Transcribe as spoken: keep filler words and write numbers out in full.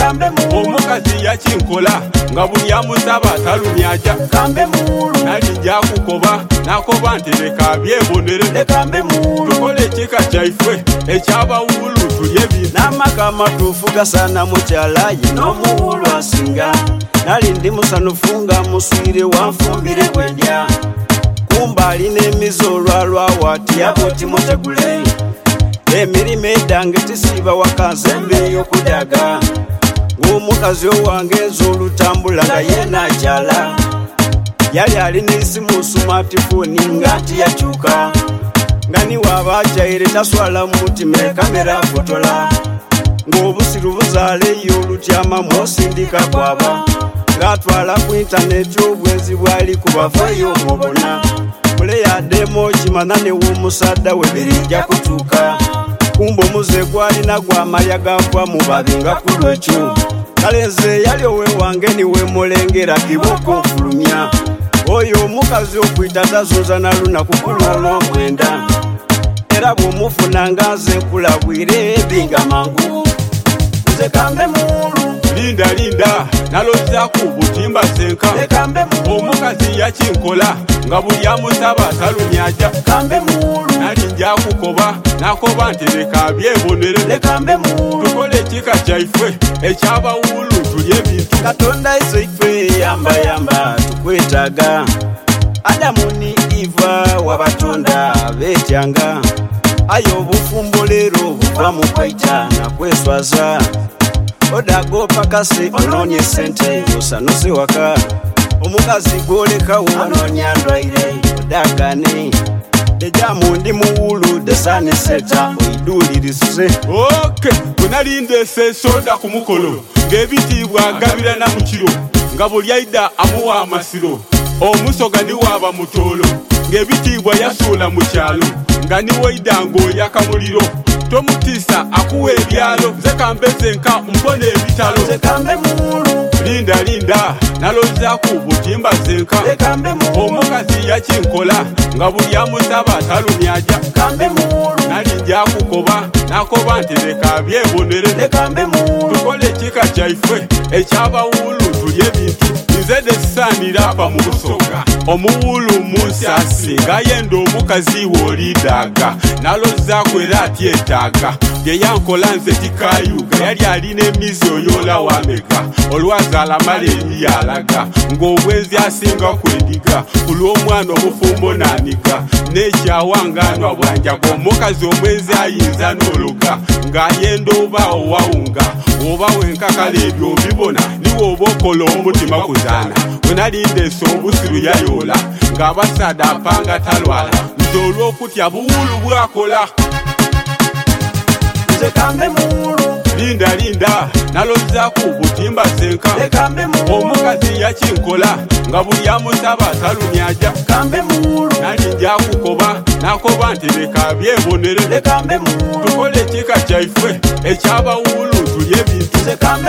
omukazi yakinkola nga buli amusaba talumyaja nalijja kukoba nakoba nti leka byebonere tukole ekika kyaife ekyabawulu tulye bino n'amaka amatuufu gasaana mukyala ye n'omuwulu asinga nali ndi musanufu nga muswire wanfumbire bwendya kumba alina emize olwalwawo ati abo timutegule emirimu edange tisiiba wakanze embeeyo okudaga ng'omukazi owange enza olutambula nga yeena akyala yali alina esimu sumatifoni nga nti yakyuka nga niwaaba ajaire taswala mu mutima ekamera afotola ng'obusiru buzaaleyo olutyama mwosindika kwaba ng'atwala ku intaneti obwenzi bwali kubavayo mubona mule yaddemu kimana new'omusadda we birijja kutuuka kumba omuze gwalina gw'amalya gagwa mu babi nga ku lwekyo kale nze yali owe wange niwe mulengera kiboko nfulumya oyo omukazi okwita tazunza na lunaku kulwolwo mwenda era bw'omufuna nga nze nkulabwire ebinga mangu nze kambe mulu linda linda nalozaku butimba senka omukazi yakinkola nga buli amusaba talumyaja nalijja kukoba nakoba nti leka byebonere tukole ekika kyaife ekyabawulu tulye bintu katonda izo ife yambayamba tukwetaaga adamu ni iva wabatonda betyanga ayo obufumbo leero buva mu kwaita nakweswaza odago pakase ononye sente osanuse waka omukazi gwolekawo anonya ndwaire odagane ejamu ndi muwulu desane seta oidulirize oke kunalindese soda ku mukolo ng'ebitiibwa agabirana mu kiro nga buli aida amuwa amasiro omusoga ndiwaaba mutoolo ng'ebitiibwa yasuula mu kyalo nga niwoida ng'oyaka muliro tomutiisa akuwa ebyalo nze kambeze nka mbona ebitalo linda linda nalozaku butimba zenka omukazi yakinkola nga buli amusaba talumyaja nalijja kukoba nakoba nti leka byebonere tukole ekika kyaife ekyabawulu tulye bintu nze desaanira apa mu busoga omuwulu munsi asinga yenda omukazi woolidaga nalozaku era atyetaaga yeyankola nze tikayuga yali alina emizi oyoola wameka olwazaala mala emiyalaga ng'obwenzi asinga kwendiga kulw'omwana omufumbo n'aniga n'ekyawanganwa bwanjaga omukazi omwenzi ayinza n'ologa ng'ayenda oba owawunga oba wenkakala ebyo mbibona niwe oba okola omutima kuzaana wenalindeese obusiru yayoola ng'abasaada apanga talwala nze olw'okutya buwulu bwakola nze kambe mulu linda linda nalozaku butimba senka omukazi yakinkola nga buli amusaba talumyaja nalijja kukoba nakoba nti leka byebonere tukole ekika kyaife ekyabawulu tulye bintu